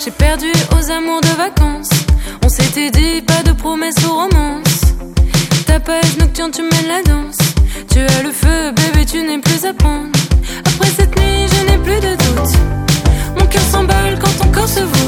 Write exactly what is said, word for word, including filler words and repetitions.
J'ai perdu aux amours de vacances. On s'était dit pas de promesses aux romances. Tapage nocturne, tu mènes la danse. Tu as le feu, bébé, tu n'es plus à prendre. Après cette nuit, je n'ai plus de doute. Mon cœur s'emballe quand ton corps se voit.